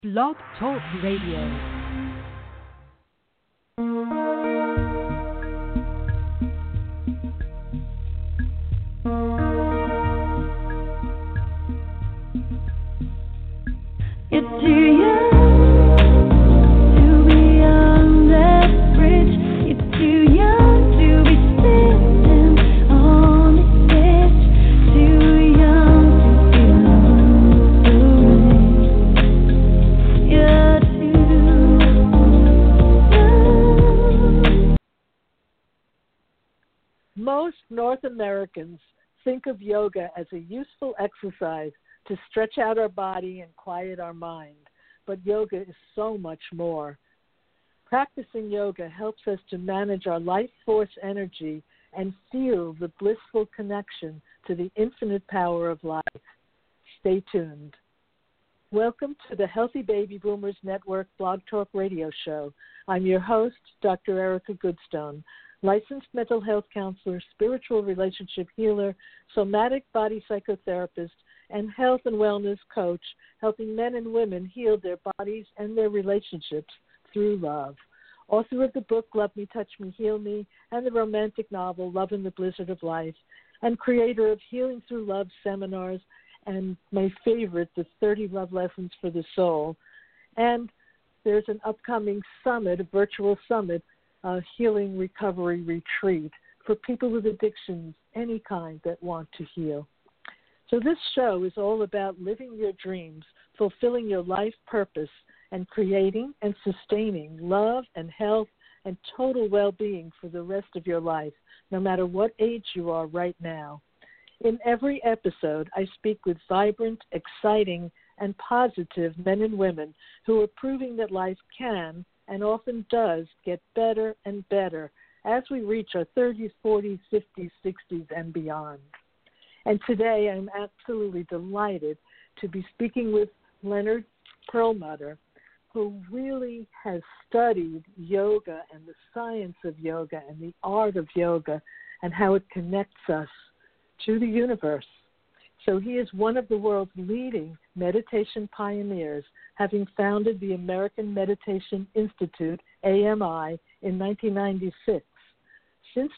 Blog Talk Radio. Most North Americans think of yoga as a useful exercise to stretch out our body and quiet our mind, but yoga is so much more. Practicing yoga helps us to manage our life force energy and feel the blissful connection to the infinite power of life. Stay tuned. Welcome to the Healthy Baby Boomers Network Blog Talk Radio Show. I'm your host, Dr. Erica Goodstone, licensed mental health counselor, spiritual relationship healer, somatic body psychotherapist, and health and wellness coach, helping men and women heal their bodies and their relationships through love. Author of the book, Love Me, Touch Me, Heal Me, and the romantic novel, Love in the Blizzard of Life, and creator of Healing Through Love seminars, and my favorite, the 30 Love Lessons for the Soul. And there's an upcoming summit, a virtual summit, healing recovery retreat for people with addictions, any kind that want to heal. So this show is all about living your dreams, fulfilling your life purpose, and creating and sustaining love and health and total well-being for the rest of your life, no matter what age you are right now. In every episode, I speak with vibrant, exciting, and positive men and women who are proving that life can and often does get better and better as we reach our 30s, 40s, 50s, 60s, and beyond. And today I'm absolutely delighted to be speaking with Leonard Perlmutter, who really has studied yoga and the science of yoga and the art of yoga and how it connects us to the universe. So he is one of the world's leading meditation pioneers, having founded the American Meditation Institute, AMI, in 1996. Since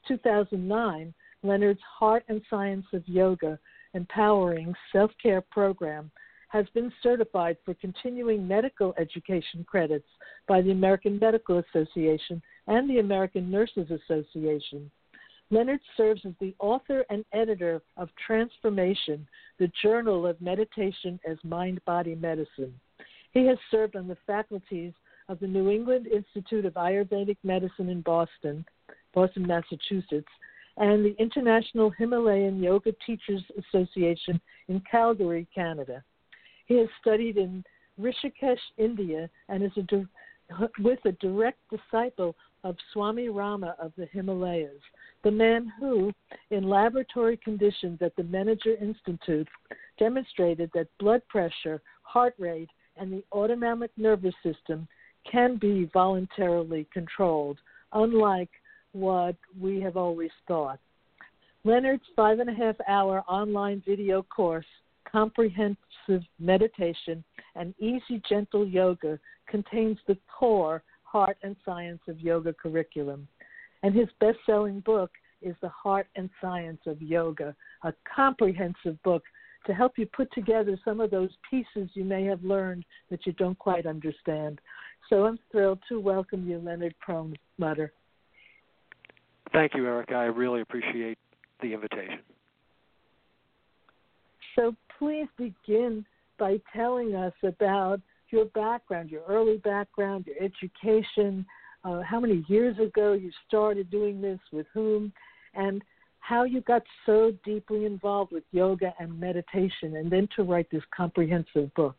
2009, Leonard's Heart and Science of Yoga Empowering Self-Care program has been certified for continuing medical education credits by the American Medical Association and the American Nurses Association. Leonard serves as the author and editor of Transformation, the Journal of Meditation as Mind-Body Medicine. He has served on the faculties of the New England Institute of Ayurvedic Medicine in Boston, Massachusetts, and the International Himalayan Yoga Teachers Association in Calgary, Canada. He has studied in Rishikesh, India, and is with a direct disciple of Swami Rama of the Himalayas, the man who, in laboratory conditions at the Menninger Institute, demonstrated that blood pressure, heart rate, and the autonomic nervous system can be voluntarily controlled, unlike what we have always thought. Leonard's 5.5-hour online video course, Comprehensive Meditation and Easy Gentle Yoga, contains the core Heart and Science of Yoga curriculum. And his best-selling book is The Heart and Science of Yoga, a comprehensive book to help you put together some of those pieces you may have learned that you don't quite understand. So I'm thrilled to welcome you, Leonard Perlmutter. Thank you, Erica. I really appreciate the invitation. So please begin by telling us about your background, your early background, your education, how many years ago you started doing this, with whom, and how you got so deeply involved with yoga and meditation, and then to write this comprehensive book.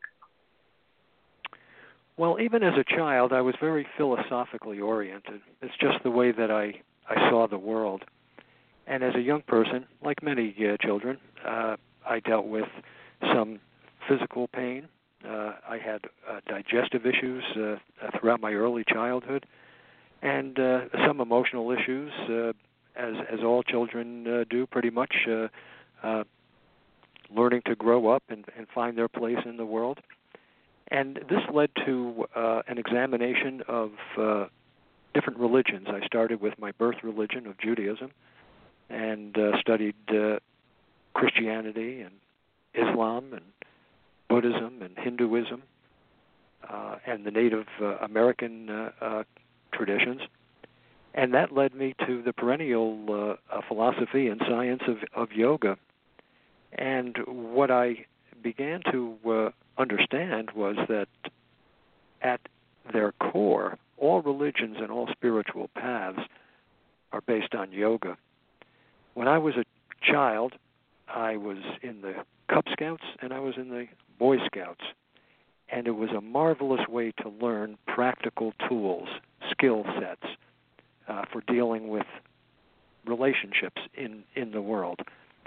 Well, even as a child, I was very philosophically oriented. It's just the way that I saw the world. And as a young person, like many children, I dealt with some physical pain. I had digestive issues throughout my early childhood, and some emotional issues, as all children do pretty much, learning to grow up and find their place in the world. And this led to an examination of different religions. I started with my birth religion of Judaism and studied Christianity and Islam and Buddhism and Hinduism and the Native American traditions. And that led me to the perennial philosophy and science of yoga. And what I began to understand was that at their core, all religions and all spiritual paths are based on yoga. When I was a child, I was in the Cub Scouts and I was in the Boy Scouts. And it was a marvelous way to learn practical tools, skill sets for dealing with relationships in the world.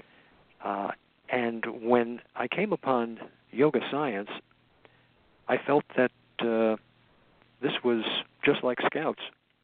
And when I came upon yoga science, I felt that this was just like Scouts.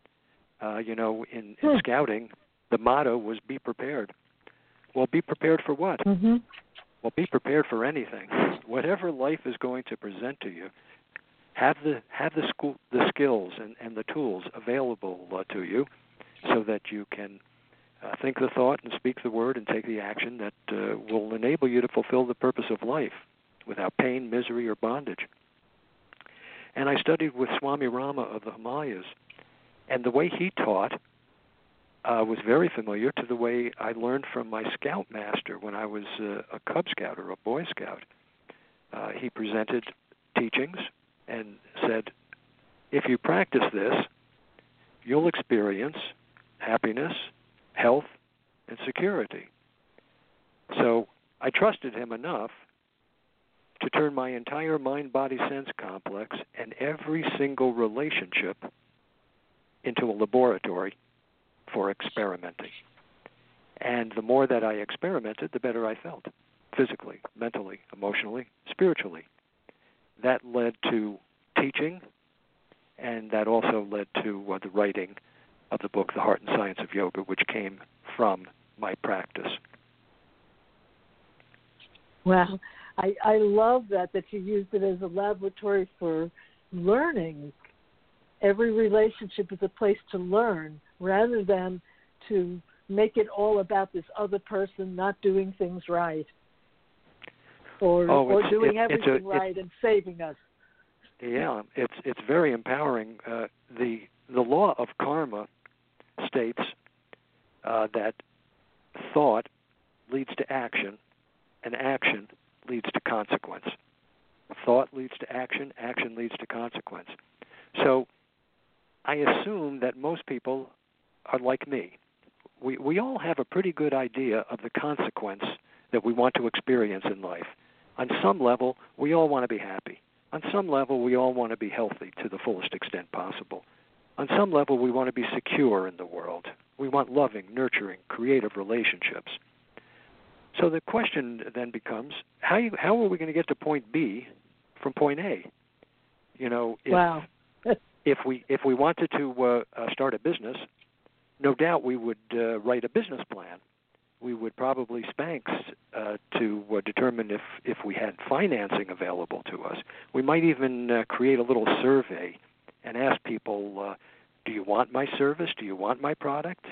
In Scouting, the motto was be prepared. Well, be prepared for what? Mm-hmm. Well, be prepared for anything. Whatever life is going to present to you, have the skills and the tools available to you so that you can think the thought and speak the word and take the action that will enable you to fulfill the purpose of life without pain, misery, or bondage. And I studied with Swami Rama of the Himalayas, and the way he taught was very familiar to the way I learned from my scout master when I was a Cub Scout or a Boy Scout. He presented teachings and said, if you practice this, you'll experience happiness, health, and security. So I trusted him enough to turn my entire mind-body-sense complex and every single relationship into a laboratory for experimenting. And the more that I experimented, the better I felt, physically, mentally, emotionally, spiritually. That led to teaching, and that also led to the writing of the book, The Heart and Science of Yoga, which came from my practice. Wow. I love that you used it as a laboratory for learning. Every relationship is a place to learn rather than to make it all about this other person not doing things right or doing everything right and saving us. Yeah, it's very empowering. The law of karma states that thought leads to action, and action leads to consequence. Thought leads to action, action leads to consequence. So I assume that most people are like me. We all have a pretty good idea of the consequence that we want to experience in life. On some level, we all want to be happy. On some level, we all want to be healthy to the fullest extent possible. On some level, we want to be secure in the world. We want loving, nurturing, creative relationships. So the question then becomes, how are we going to get to point B from point A? Wow. if we wanted to start a business, no doubt we would write a business plan. We would probably Spanx to determine if we had financing available to us. We might even create a little survey and ask people, do you want my service? Do you want my product?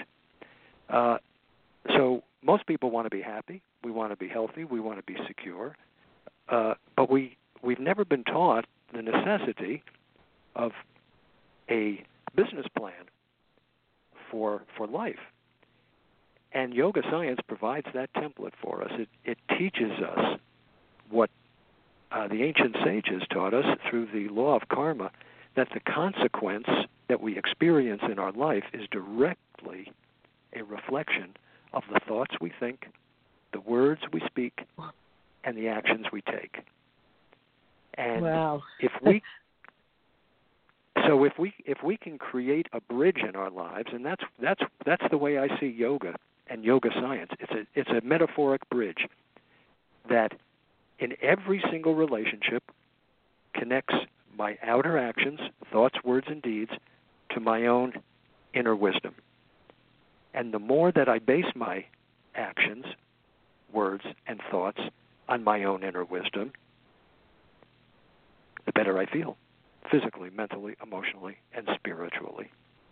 So most people want to be happy. We want to be healthy. We want to be secure. But we've never been taught the necessity of a business plan for life. And yoga science provides that template for us. It teaches us what the ancient sages taught us through the law of karma, that the consequence that we experience in our life is directly a reflection of the thoughts we think, the words we speak, and the actions we take. And wow. if we can create a bridge in our lives, and that's the way I see yoga and yoga science. It's a metaphoric bridge that in every single relationship connects my outer actions, thoughts, words, and deeds to my own inner wisdom. And the more that I base my actions, words, and thoughts on my own inner wisdom, the better I feel, physically, mentally, emotionally, and spiritually.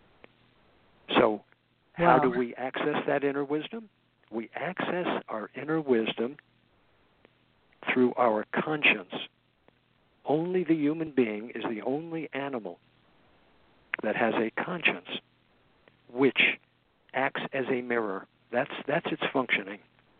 So how do we access that inner wisdom? We access our inner wisdom through our conscience. Only the human being is the only animal that has a conscience, which acts as a mirror. That's its functioning.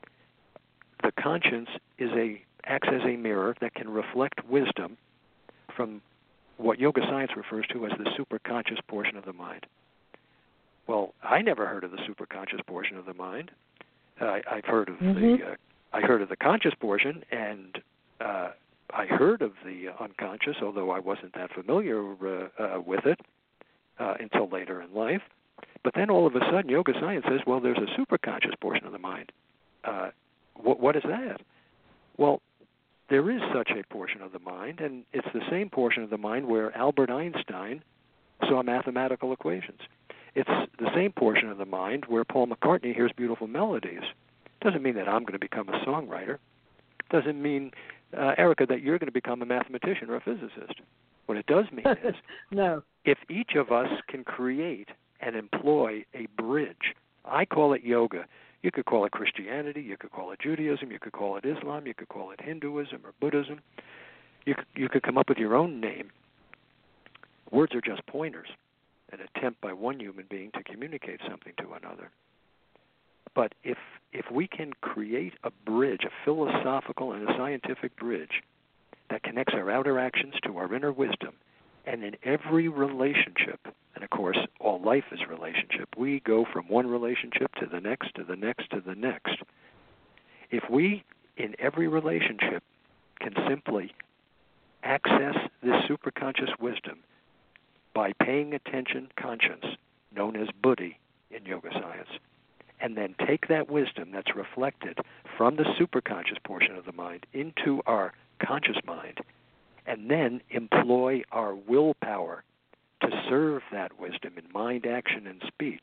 The conscience acts as a mirror that can reflect wisdom from what yoga science refers to as the superconscious portion of the mind. Well, I never heard of the superconscious portion of the mind. I've heard of the conscious portion, and I heard of the unconscious, although I wasn't that familiar with it until later in life. But then all of a sudden, yoga science says, well, there's a superconscious portion of the mind. What is that? Well, there is such a portion of the mind, and it's the same portion of the mind where Albert Einstein saw mathematical equations. It's the same portion of the mind where Paul McCartney hears beautiful melodies. Doesn't mean that I'm going to become a songwriter. Doesn't mean, Erica, that you're going to become a mathematician or a physicist. What it does mean is, no. If each of us can create and employ a bridge, I call it yoga. You could call it Christianity, you could call it Judaism, you could call it Islam, you could call it Hinduism or Buddhism. You could come up with your own name. Words are just pointers, an attempt by one human being to communicate something to another. But if we can create a bridge, a philosophical and a scientific bridge that connects our outer actions to our inner wisdom, and in every relationship, and of course all life is relationship, we go from one relationship to the next, to the next, to the next. If we, in every relationship, can simply access this superconscious wisdom by paying attention conscience, known as buddhi in yoga science, and then take that wisdom that's reflected from the superconscious portion of the mind into our conscious mind, and then employ our willpower to serve that wisdom in mind, action, and speech,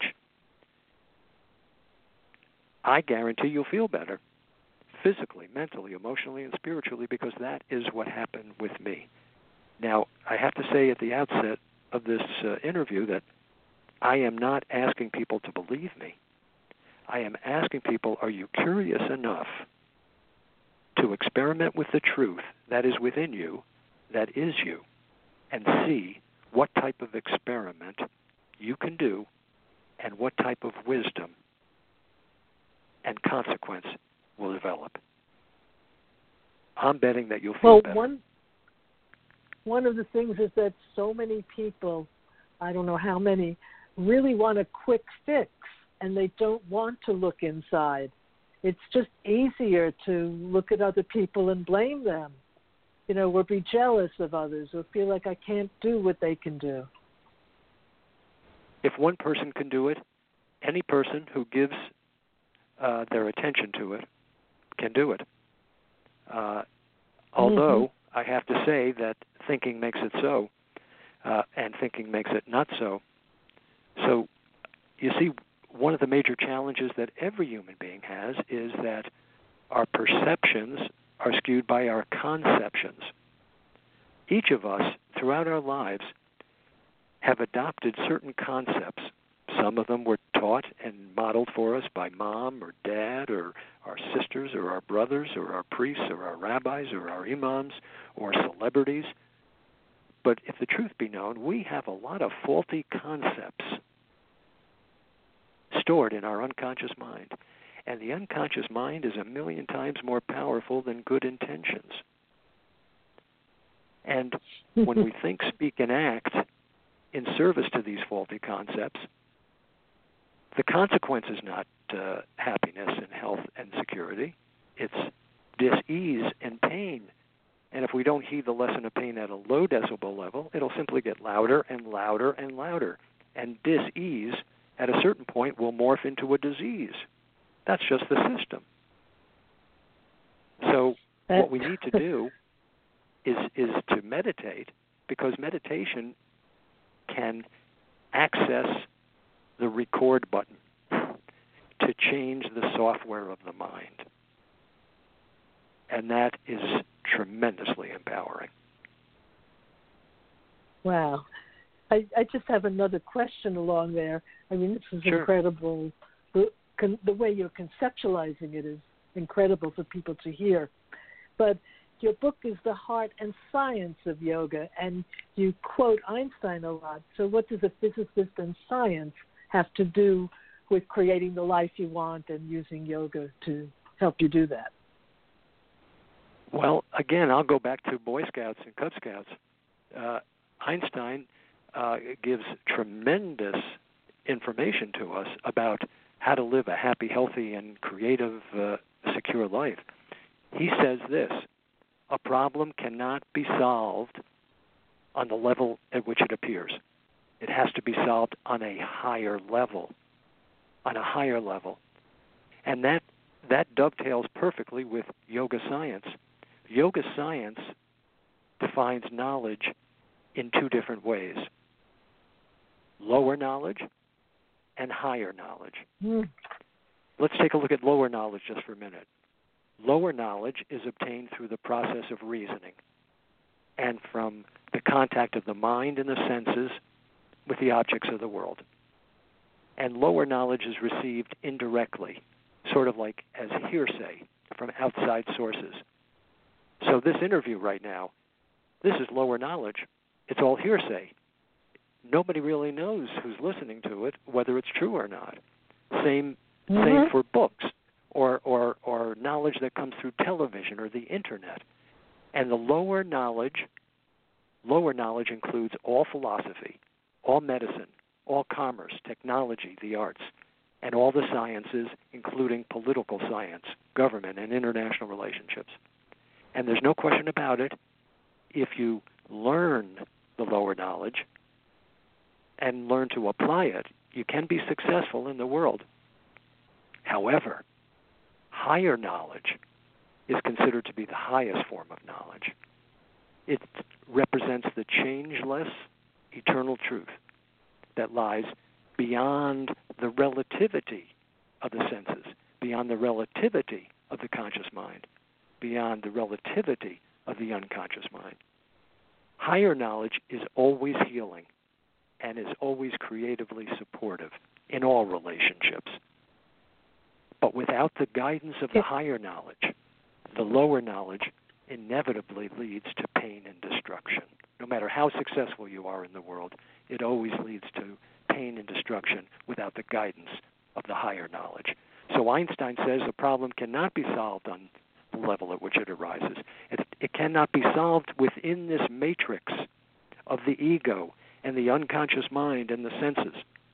I guarantee you'll feel better physically, mentally, emotionally, and spiritually, because that is what happened with me. Now, I have to say at the outset of this interview that I am not asking people to believe me. I am asking people, are you curious enough to experiment with the truth that is within you, that is you, and see what type of experiment you can do and what type of wisdom and consequence will develop? I'm betting that you'll feel better. One of the things is that so many people, I don't know how many, really want a quick fix, and they don't want to look inside. It's just easier to look at other people and blame them, or be jealous of others, or feel like I can't do what they can do. If one person can do it, any person who gives their attention to it can do it. Although I have to say that thinking makes it so, and thinking makes it not so. So, you see, one of the major challenges that every human being has is that our perceptions are skewed by our conceptions. Each of us, throughout our lives, have adopted certain concepts. Some of them were taught and modeled for us by mom or dad or our sisters or our brothers or our priests or our rabbis or our imams or celebrities. But if the truth be known, we have a lot of faulty concepts stored in our unconscious mind. And the unconscious mind is 1,000,000 times more powerful than good intentions. And when we think, speak, and act in service to these faulty concepts, the consequence is not happiness and health and security. It's dis-ease and pain. And if we don't heed the lesson of pain at a low decibel level, it'll simply get louder and louder and louder. And dis-ease, at a certain point, will morph into a disease. That's just the system. So what we need to do is to meditate, because meditation can access the record button to change the software of the mind. And that is tremendously empowering. Wow. I just have another question along there. I mean, this is Sure. incredible. The way you're conceptualizing it is incredible for people to hear. But your book is The Heart and Science of Yoga, and you quote Einstein a lot. So what does a physicist and science have to do with creating the life you want and using yoga to help you do that? Well, again, I'll go back to Boy Scouts and Cub Scouts. Einstein gives tremendous information to us about how to live a happy, healthy, and creative, secure life. He says this: a problem cannot be solved on the level at which it appears. It has to be solved on a higher level, And that dovetails perfectly with yoga science. Yoga science defines knowledge in two different ways: lower knowledge and higher knowledge. Let's take a look at lower knowledge just for a minute. Lower knowledge is obtained through the process of reasoning and from the contact of the mind and the senses with the objects of the world. And lower knowledge is received indirectly, sort of like as hearsay from outside sources. So this interview right now, this is lower knowledge. It's all hearsay. Nobody really knows who's listening to it, whether it's true or not. Same for books or knowledge that comes through television or the internet. And the lower knowledge includes all philosophy, all medicine, all commerce, technology, the arts, and all the sciences, including political science, government, and international relationships. And there's no question about it, if you learn the lower knowledge and learn to apply it, you can be successful in the world. However, higher knowledge is considered to be the highest form of knowledge. It represents the changeless, eternal truth that lies beyond the relativity of the senses, beyond the relativity of the conscious mind, beyond the relativity of the unconscious mind. Higher knowledge is always healing and is always creatively supportive in all relationships. But without the guidance of the higher knowledge, the lower knowledge inevitably leads to pain and destruction. No matter how successful you are in the world, it always leads to pain and destruction without the guidance of the higher knowledge. So Einstein says the problem cannot be solved on the level at which it arises. It cannot be solved within this matrix of the ego and the unconscious mind and the senses.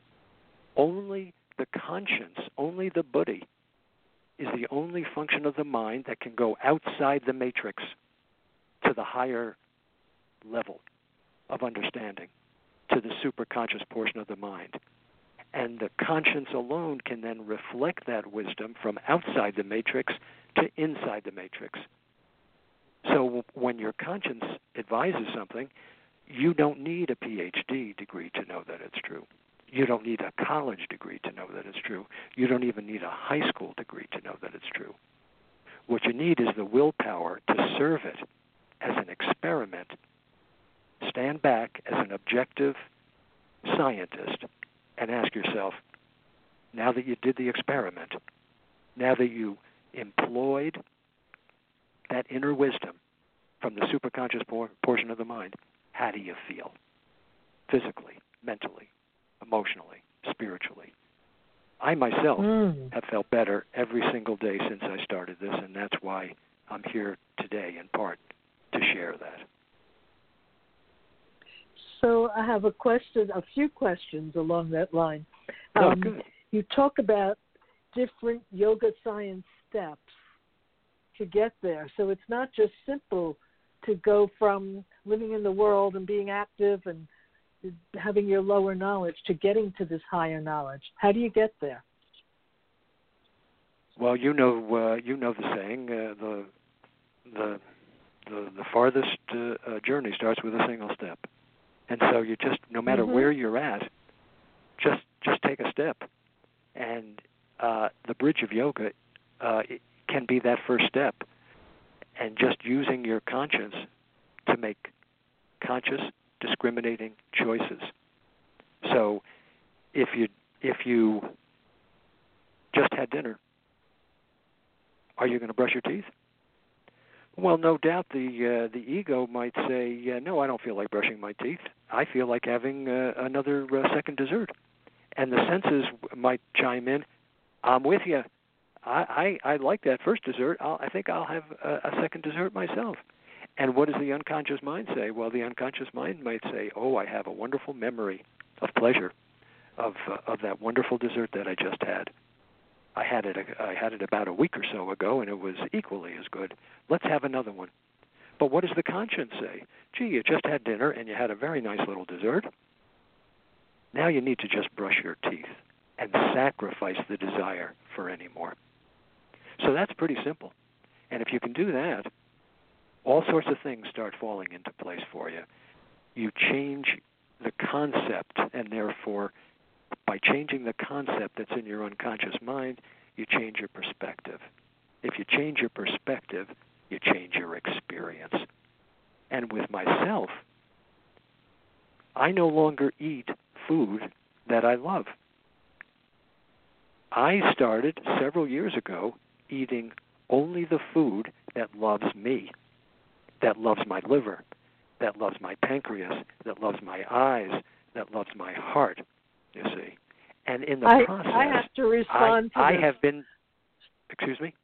Only the conscience, only the buddhi, is the only function of the mind that can go outside the matrix to the higher level of understanding, to the superconscious portion of the mind. And the conscience alone can then reflect that wisdom from outside the matrix to inside the matrix. So when your conscience advises something, you don't need a PhD degree to know that it's true. You don't need a college degree to know that it's true. You don't even need a high school degree to know that it's true. What you need is the willpower to serve it as an experiment. Stand back as an objective scientist and ask yourself, now that you did the experiment, now that you employed that inner wisdom from the superconscious portion of the mind, how do you feel? Physically, mentally, emotionally, spiritually. I myself have felt better every single day since I started this, and that's why I'm here today in part to share that. So I have a few questions along that line. Good. You talk about different yoga science steps to get there. So it's not just simple to go from living in the world and being active and having your lower knowledge to getting to this higher knowledge. How do you get there? Well, you know the saying, the farthest journey starts with a single step, and so you just, no matter where you're at, just take a step, and the bridge of yoga it can be that first step, and just using your conscience to make conscious discriminating choices. So if you just had dinner, are you going to brush your teeth? Well, no doubt the ego might say, no, I don't feel like brushing my teeth. I feel like having another second dessert. And the senses might chime in, I'm with you. I like that first dessert. I think I'll have a second dessert myself. And what does the unconscious mind say? Well, the unconscious mind might say, oh, I have a wonderful memory of pleasure of that wonderful dessert that I just had. I had it about a week or so ago, and it was equally as good. Let's have another one. But what does the conscience say? Gee, you just had dinner, and you had a very nice little dessert. Now you need to just brush your teeth and sacrifice the desire for any more. So that's pretty simple. And if you can do that, all sorts of things start falling into place for you. You change the concept, and therefore, by changing the concept that's in your unconscious mind, you change your perspective. If you change your perspective, you change your experience. And with myself, I no longer eat food that I love. I started several years ago eating only the food that loves me, that loves my liver, that loves my pancreas, that loves my eyes, that loves my heart, you see. And in the process, I have to respond to I this. have been, excuse me?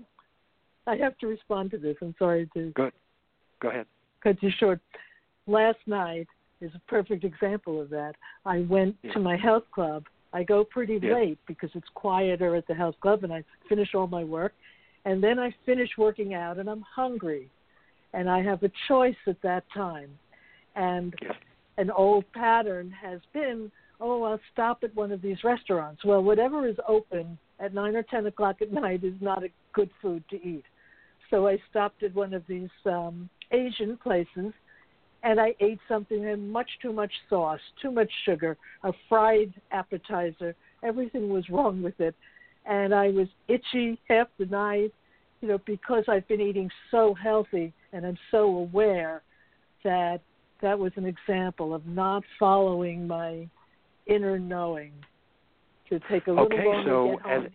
I have to respond to this. I'm sorry to Go ahead. cut you short. Last night is a perfect example of that. I went to my health club. I go pretty late because it's quieter at the health club, and I finish all my work. And then I finish working out, and I'm hungry. And I have a choice at that time. And an old pattern has been, I'll stop at one of these restaurants. Well, whatever is open at 9 or 10 o'clock at night is not a good food to eat. So I stopped at one of these Asian places, and I ate something that had much too much sauce, too much sugar, a fried appetizer. Everything was wrong with it. And I was itchy half the night, because I've been eating so healthy and I'm so aware that that was an example of not following my inner knowing. To take a little longer so to get home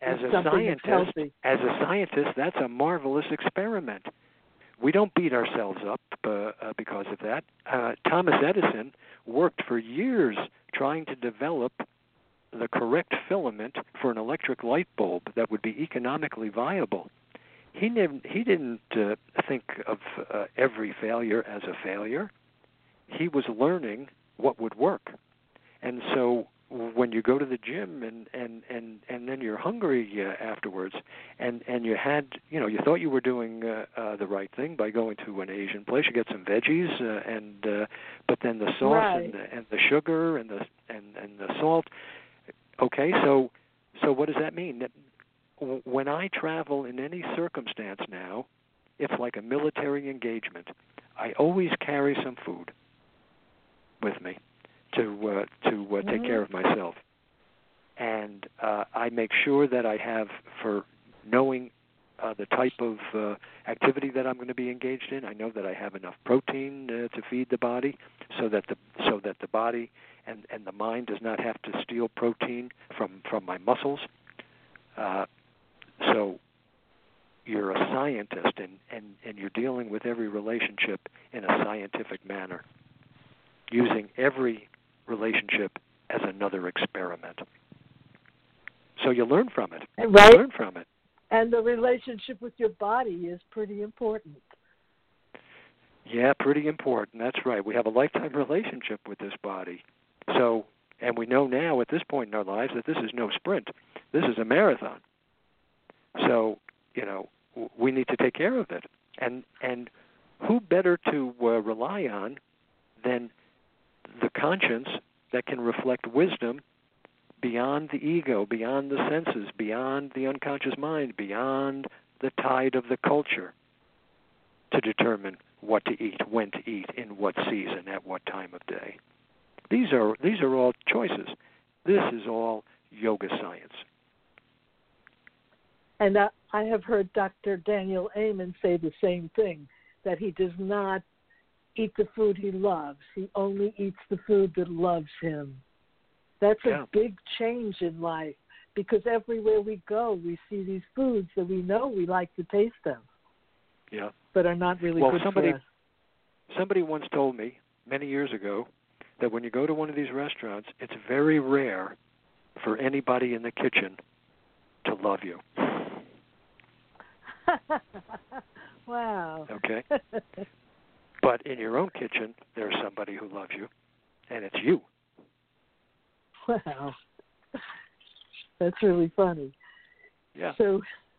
as a scientist, that's a marvelous experiment. We don't beat ourselves up because of that. Thomas Edison worked for years trying to develop the correct filament for an electric light bulb that would be economically viable. He didn't think of every failure as a failure. He was learning what would work. And so when you go to the gym and then you're hungry afterwards, and you had, you thought you were doing the right thing by going to an Asian place, you get some veggies, but then the sauce and the sugar and the salt. Okay, so what does that mean? When I travel in any circumstance now, it's like a military engagement. I always carry some food with me to take care of myself. And I make sure that I have, for knowing the type of activity that I'm going to be engaged in, I know that I have enough protein to feed the body so that the body and the mind does not have to steal protein from my muscles. So you're a scientist, and you're dealing with every relationship in a scientific manner, using every relationship as another experiment. So you learn from it. Right. You learn from it. And the relationship with your body is pretty important. Yeah, pretty important. That's right. We have a lifetime relationship with this body. So, and we know now at this point in our lives that this is no sprint. This is a marathon. So, we need to take care of it. And who better to rely on than the conscience that can reflect wisdom beyond the ego, beyond the senses, beyond the unconscious mind, beyond the tide of the culture, to determine what to eat, when to eat, in what season, at what time of day. These are all choices. This is all yoga science. And I have heard Dr. Daniel Amen say the same thing, that he does not eat the food he loves. He only eats the food that loves him. That's a big change in life, because everywhere we go, we see these foods that we know we like the taste of, but are not really good for us. Somebody once told me many years ago that when you go to one of these restaurants, it's very rare for anybody in the kitchen to love you. Wow. Okay? But in your own kitchen, there's somebody who loves you, and it's you. Wow. That's really funny. Yeah. So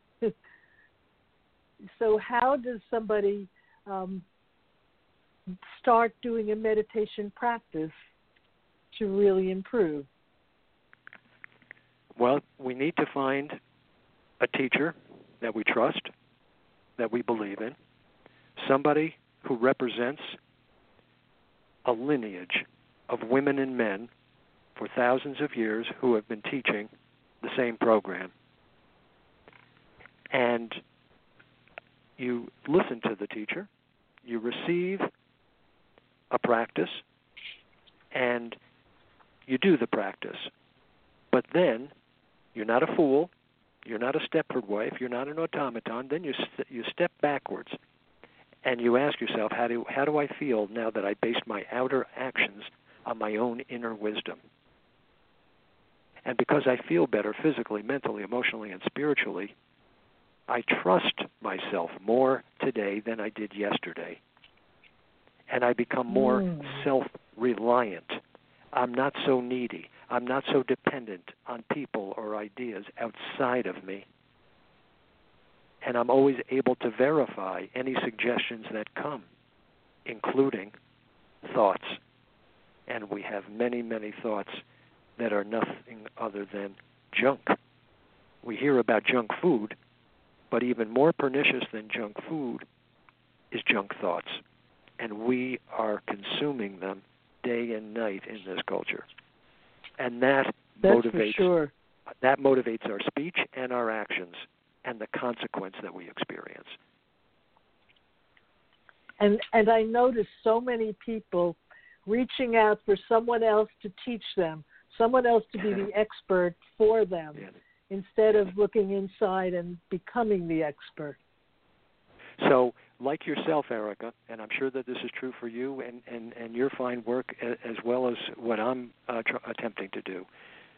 how does somebody start doing a meditation practice to really improve? Well, we need to find a teacher that we trust, that we believe in, somebody who represents a lineage of women and men for thousands of years who have been teaching the same program. And you listen to the teacher, you receive a practice, and you do the practice. But then you're not a fool, you're not a Stepford wife, you're not an automaton. Then you step backwards and you ask yourself, how do I feel now that I based my outer actions on my own inner wisdom? And because I feel better physically, mentally, emotionally, and spiritually, I trust myself more today than I did yesterday. And I become more self-reliant. I'm not so needy. I'm not so dependent on people or ideas outside of me. And I'm always able to verify any suggestions that come, including thoughts. And we have many, many thoughts that are nothing other than junk. We hear about junk food, but even more pernicious than junk food is junk thoughts. And we are consuming them day and night in this culture. And that motivates our speech and our actions and the consequence that we experience. And I notice so many people reaching out for someone else to teach them, someone else to be the expert for them, instead of looking inside and becoming the expert. So, like yourself, Erica, and I'm sure that this is true for you and your fine work as well as what I'm attempting to do,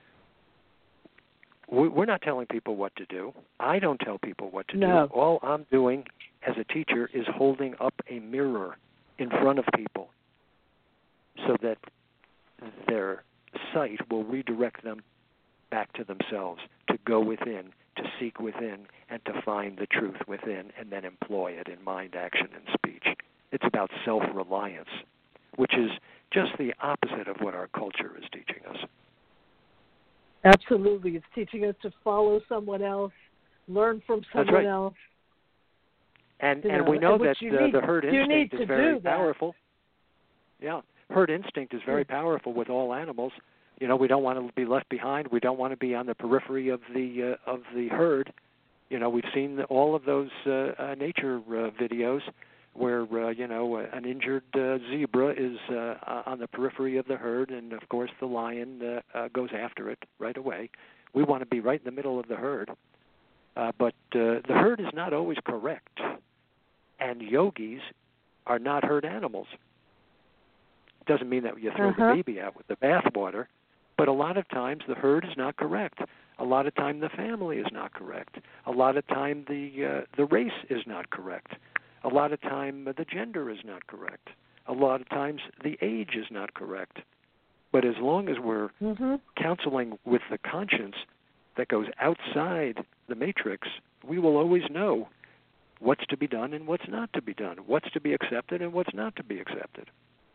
we're not telling people what to do. I don't tell people what to do. All I'm doing as a teacher is holding up a mirror in front of people so that their sight will redirect them back to themselves, to go within, to seek within, and to find the truth within, and then employ it in mind, action, and speech. It's about self-reliance, which is just the opposite of what our culture is teaching us. Absolutely. It's teaching us to follow someone else, learn from someone else. And we know that the herd instinct is very powerful. Yeah, herd instinct is very powerful with all animals. You know, we don't want to be left behind. We don't want to be on the periphery of the herd. You know, we've seen all of those nature videos where an injured zebra is on the periphery of the herd, and of course the lion goes after it right away. We want to be right in the middle of the herd, but the herd is not always correct, and yogis are not herd animals. Doesn't mean that you throw the baby out with the bathwater. But a lot of times the herd is not correct. A lot of time the family is not correct. A lot of time the race is not correct. A lot of time the gender is not correct. A lot of times the age is not correct. But as long as we're counseling with the conscience that goes outside the matrix, we will always know what's to be done and what's not to be done, what's to be accepted and what's not to be accepted.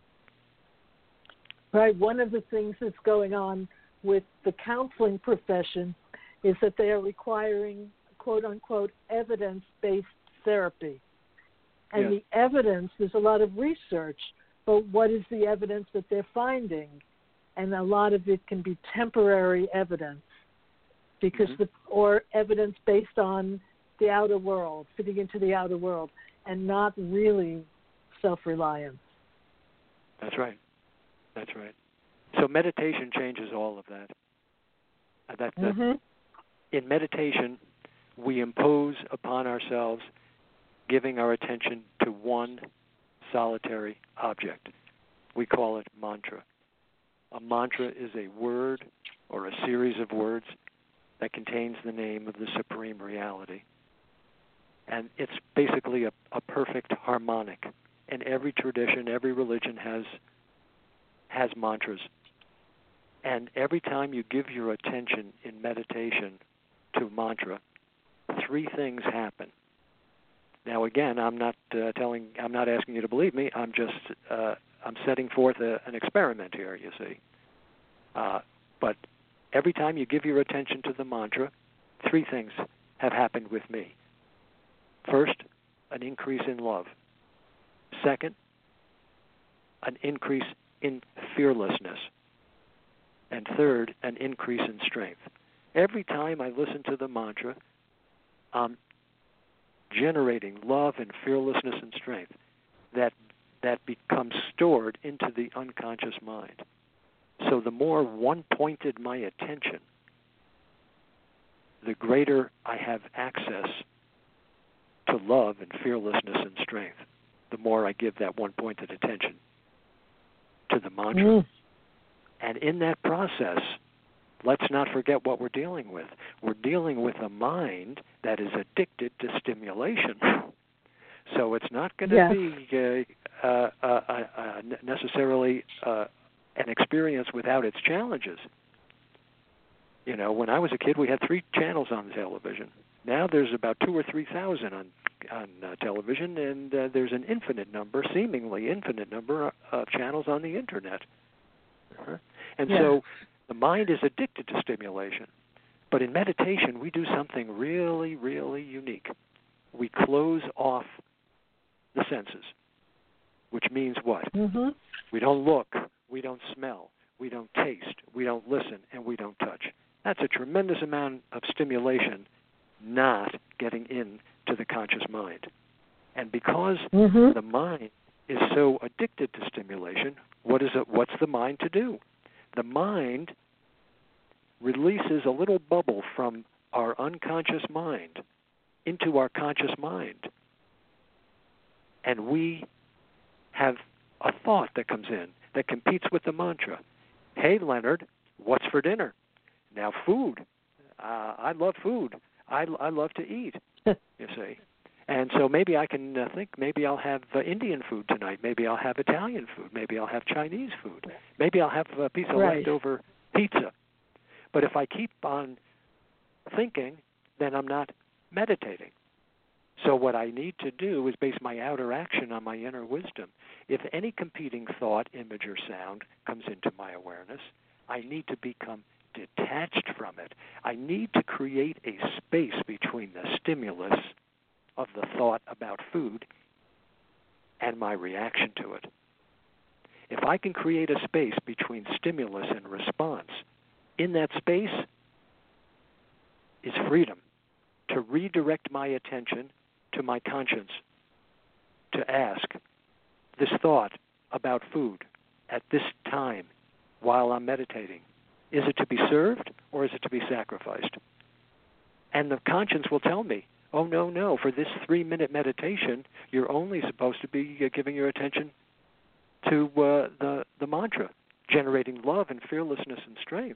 Right. One of the things that's going on with the counseling profession is that they are requiring, quote unquote, evidence-based therapy. And the evidence, there's a lot of research, but what is the evidence that they're finding? And a lot of it can be temporary evidence, because or evidence based on the outer world, fitting into the outer world, and not really self-reliance. That's right. That's right. So meditation changes all of that. In meditation, we impose upon ourselves giving our attention to one solitary object. We call it mantra. A mantra is a word or a series of words that contains the name of the supreme reality. And it's basically a perfect harmonic. And every tradition, every religion has mantras. And every time you give your attention in meditation to mantra, 3 things happen. Now, again, I'm not asking you to believe me. I'm setting forth an experiment here. You see, but every time you give your attention to the mantra, 3 things have happened with me. First, an increase in love. Second, an increase in fearlessness. And third, an increase in strength. Every time I listen to the mantra, I'm generating love and fearlessness and strength that becomes stored into the unconscious mind. So the more one-pointed my attention, the greater I have access to love and fearlessness and strength, the more I give that one-pointed attention to the mantra. And in that process, let's not forget what we're dealing with. We're dealing with a mind that is addicted to stimulation. So it's not going to be necessarily an experience without its challenges. You know, when I was a kid, we had 3 channels on television. Now there's about 2,000 or 3,000 on television, and there's an seemingly infinite number of channels on the Internet. And so the mind is addicted to stimulation. But in meditation, we do something really, really unique. We close off the senses, which means what? We don't look, we don't smell, we don't taste, we don't listen, and we don't touch. That's a tremendous amount of stimulation not getting into the conscious mind. And because the mind is so addicted to stimulation, what's the mind to do? The mind releases a little bubble from our unconscious mind into our conscious mind. And we have a thought that comes in that competes with the mantra. Hey, Leonard, what's for dinner? Now, food. I love food. I love to eat, you see. And so maybe I can think maybe I'll have Indian food tonight. Maybe I'll have Italian food. Maybe I'll have Chinese food. Maybe I'll have a piece of leftover pizza. But if I keep on thinking, then I'm not meditating. So what I need to do is base my outer action on my inner wisdom. If any competing thought, image, or sound comes into my awareness, I need to become detached from it. I need to create a space between the stimulus of the thought about food and my reaction to it. If I can create a space between stimulus and response, in that space is freedom to redirect my attention to my conscience, to ask this thought about food at this time while I'm meditating. Is it to be served or is it to be sacrificed? And the conscience will tell me, oh, no, for this 3-minute meditation, you're only supposed to be giving your attention to the mantra, generating love and fearlessness and strength.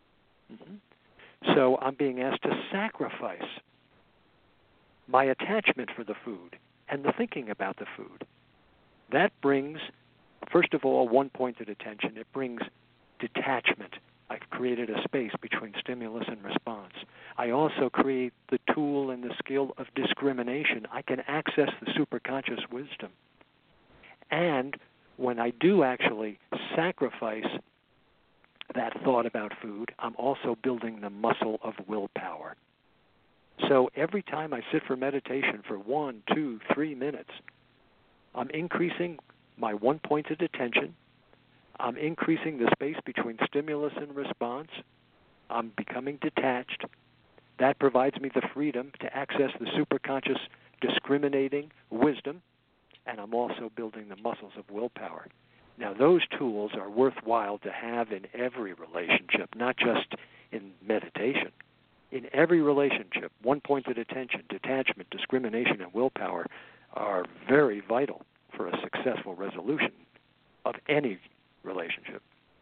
So I'm being asked to sacrifice my attachment for the food and the thinking about the food. That brings, first of all, one-pointed attention. It brings detachment. I've created a space between stimulus and response. I also create the tool and the skill of discrimination. I can access the superconscious wisdom. And when I do actually sacrifice that thought about food, I'm also building the muscle of willpower. So every time I sit for meditation for 1, 2, 3 minutes, I'm increasing my one-pointed attention. I'm increasing the space between stimulus and response. I'm becoming detached. That provides me the freedom to access the superconscious discriminating wisdom, and I'm also building the muscles of willpower. Now, those tools are worthwhile to have in every relationship, not just in meditation. In every relationship, one-pointed attention, detachment, discrimination, and willpower are very vital for a successful resolution of any relationship.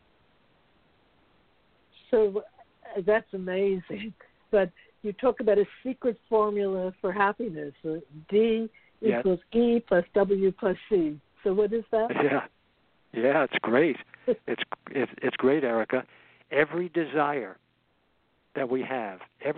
So that's amazing. But you talk about a secret formula for happiness. D equals E plus W plus C. So what is that? Yeah, it's great. It's great, Erica. Every desire that we have,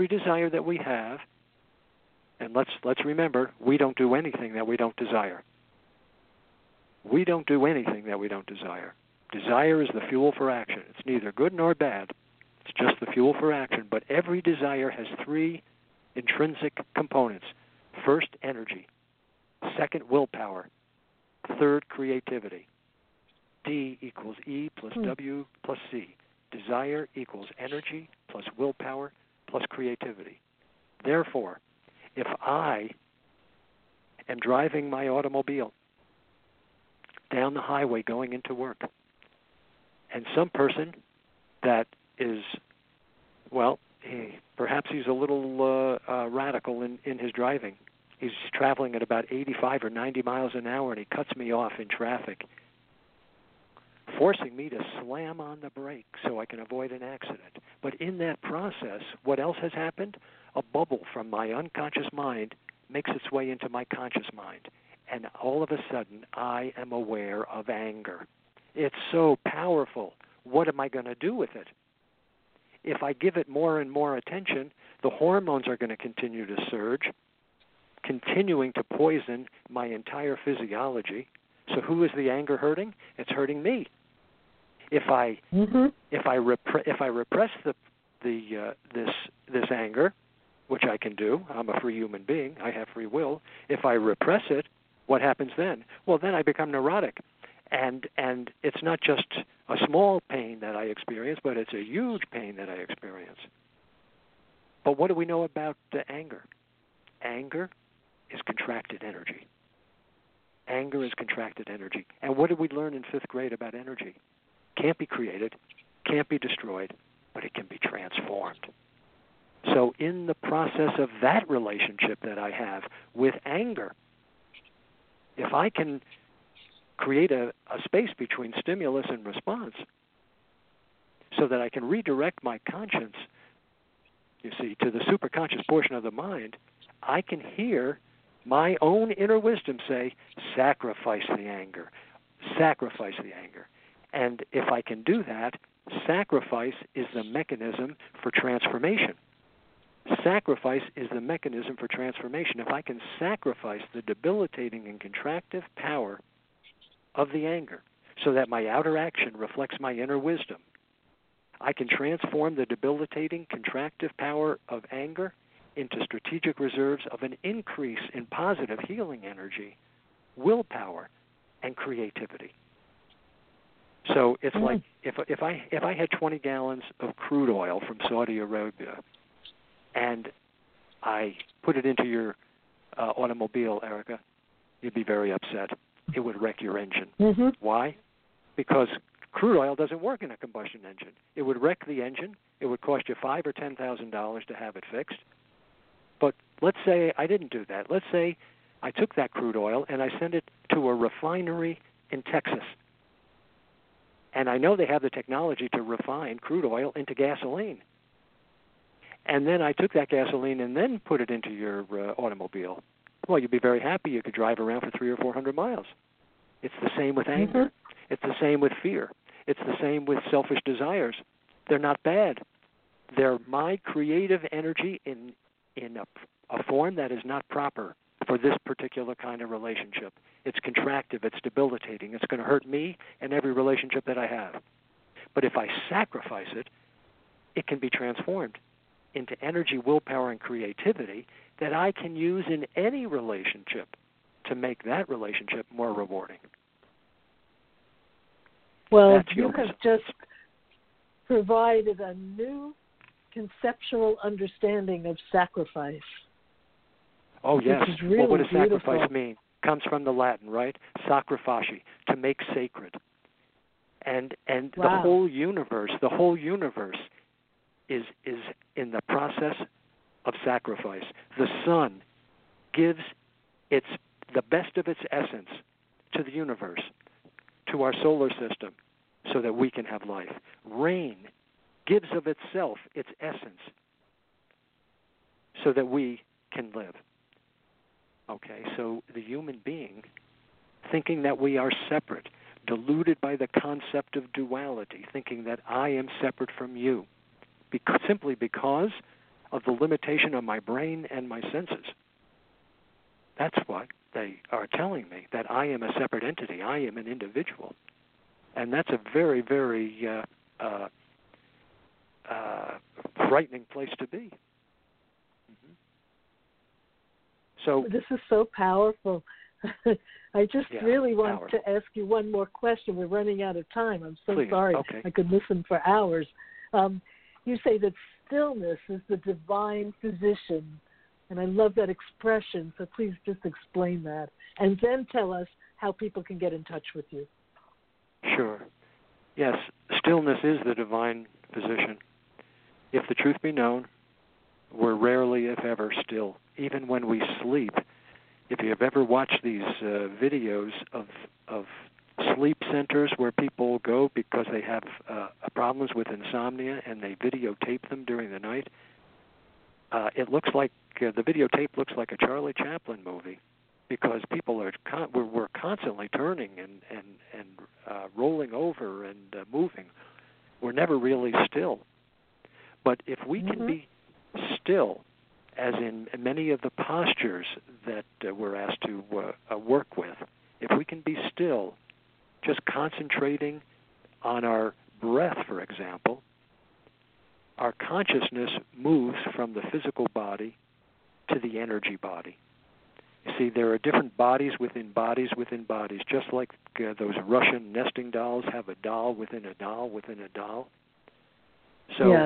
and let's remember, we don't do anything that we don't desire. We don't do anything that we don't desire. Desire is the fuel for action. It's neither good nor bad. It's just the fuel for action. But every desire has three intrinsic components. First, energy. Second, willpower. Third, creativity. D equals E plus W plus C. Desire equals energy plus willpower plus creativity. Therefore, if I am driving my automobile down the highway going into work, and some person that is, well, perhaps he's a little radical in his driving. He's traveling at about 85 or 90 miles an hour, and he cuts me off in traffic, forcing me to slam on the brake so I can avoid an accident. But in that process, what else has happened? A bubble from my unconscious mind makes its way into my conscious mind. And all of a sudden, I am aware of anger. It's so powerful. What am I going to do with it? If I give it more and more attention, the hormones are going to continue to surge, continuing to poison my entire physiology. So who is the anger hurting? It's hurting me. If I repress this anger, which I can do, I'm a free human being, I have free will. If I repress it, what happens then? Well, then I become neurotic, and it's not just a small pain that I experience, but it's a huge pain that I experience. But what do we know about anger? Anger is contracted energy. Anger is contracted energy. And what did we learn in 5th grade about energy? Can't be created, can't be destroyed, but it can be transformed. So in the process of that relationship that I have with anger, if I can create a space between stimulus and response so that I can redirect my conscience, you see, to the superconscious portion of the mind, I can hear my own inner wisdom say, sacrifice the anger, sacrifice the anger. And if I can do that, sacrifice is the mechanism for transformation. Sacrifice is the mechanism for transformation. If I can sacrifice the debilitating and contractive power of the anger so that my outer action reflects my inner wisdom, I can transform the debilitating, contractive power of anger into strategic reserves of an increase in positive healing energy, willpower, and creativity. So it's like if I had 20 gallons of crude oil from Saudi Arabia and I put it into your automobile, Erica, you'd be very upset. It would wreck your engine. Mm-hmm. Why? Because crude oil doesn't work in a combustion engine. It would wreck the engine. It would cost you $5,000 or $10,000 to have it fixed. But let's say I didn't do that. Let's say I took that crude oil and I sent it to a refinery in Texas. And I know they have the technology to refine crude oil into gasoline. And then I took that gasoline and then put it into your automobile. Well, you'd be very happy. You could drive around for 300 or 400 miles. It's the same with anger. Mm-hmm. It's the same with fear. It's the same with selfish desires. They're not bad. They're my creative energy in a form that is not proper for this particular kind of relationship. It's contractive. It's debilitating. It's going to hurt me and every relationship that I have. But if I sacrifice it, it can be transformed into energy, willpower, and creativity that I can use in any relationship to make that relationship more rewarding. Well, you have just provided a new conceptual understanding of sacrifice. Oh, yes. Which is really well, what does beautiful. Sacrifice mean? Comes from the Latin, right? Sacrifici, to make sacred. And Wow. the whole universe is in the process of sacrifice. The sun gives the best of its essence to the universe, to our solar system, so that we can have life. Rain gives of itself its essence so that we can live. Okay, so the human being, thinking that we are separate, deluded by the concept of duality, thinking that I am separate from you, simply because of the limitation of my brain and my senses. That's what they are telling me, that I am a separate entity. I am an individual. And that's a very, very frightening place to be. Mm-hmm. So this is so powerful. I just really want powerful. to ask you one more question. We're running out of time. I'm so Please. sorry. Okay. I could listen for hours. You say that stillness is the divine physician, and I love that expression, so please just explain that. And then tell us how people can get in touch with you. Sure. Yes, stillness is the divine physician. If the truth be known, we're rarely, if ever, still. Even when we sleep, if you have ever watched these videos of sleep centers where people go because they have problems with insomnia and they videotape them during the night, it looks like the videotape looks like a Charlie Chaplin movie, because people are we're constantly turning and rolling over and moving. We're never really still. But if we can be still, as in many of the postures that we're asked to work with, if we can be still, just concentrating on our breath, for example, our consciousness moves from the physical body to the energy body. You see, there are different bodies within bodies within bodies, just like those Russian nesting dolls have a doll within a doll within a doll. So yes.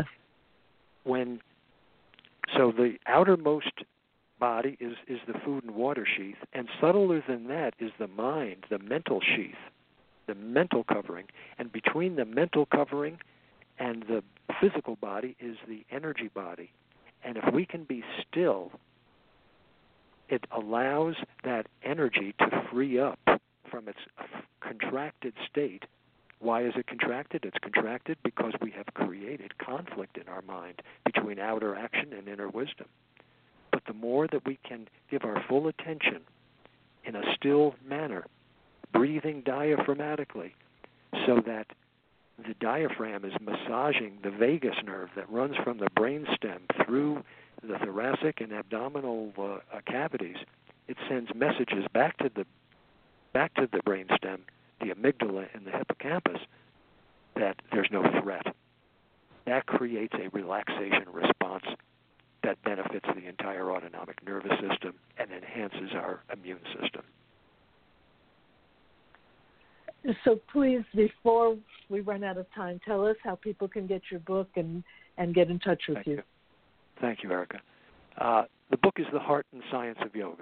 So the outermost body is the food and water sheath, and subtler than that is the mind, the mental sheath, the mental covering. And between the mental covering and the physical body is the energy body. And if we can be still, it allows that energy to free up from its contracted state. Why is it contracted? It's contracted because we have created conflict in our mind between outer action and inner wisdom. But the more that we can give our full attention in a still manner, breathing diaphragmatically, so that the diaphragm is massaging the vagus nerve that runs from the brainstem through the thoracic and abdominal cavities, it sends messages back to the brainstem, the amygdala and the hippocampus, that there's no threat. That creates a relaxation response that benefits the entire autonomic nervous system and enhances our immune system. So please, before we run out of time, tell us how people can get your book and get in touch with you. Thank you, Erica. The book is The Heart and Science of Yoga.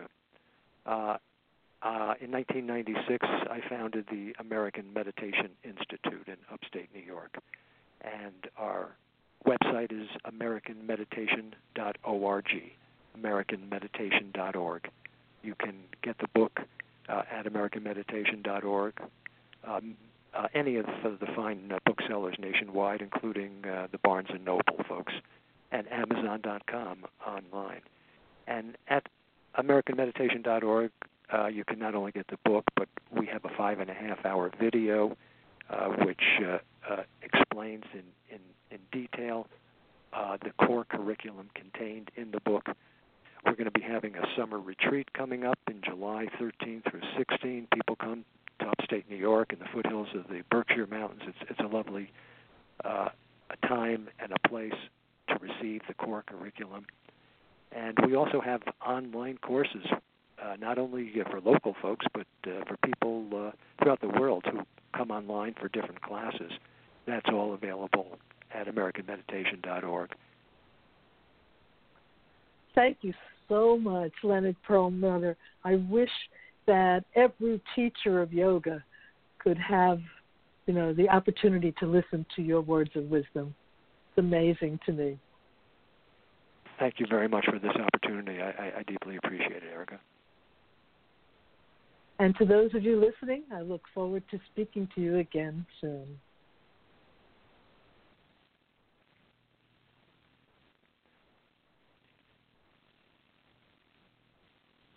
In 1996, I founded the American Meditation Institute in upstate New York, and our website is americanmeditation.org, americanmeditation.org. You can get the book at americanmeditation.org. Any of the fine booksellers nationwide, including the Barnes & Noble folks, and Amazon.com online. And at AmericanMeditation.org, you can not only get the book, but we have a 5.5-hour video which explains in detail the core curriculum contained in the book. We're going to be having a summer retreat coming up in July 13 through 16. People come to upstate New York in the foothills of the Berkshire Mountains. It's a lovely a time and a place to receive the core curriculum. And we also have online courses, not only for local folks, but for people throughout the world who come online for different classes. That's all available at AmericanMeditation.org. Thank you so much, Leonard Perlmutter. I wish that every teacher of yoga could have the opportunity to listen to your words of wisdom. It's amazing to me. Thank you very much for this opportunity. I deeply appreciate it, Erica. And to those of you listening, I look forward to speaking to you again soon.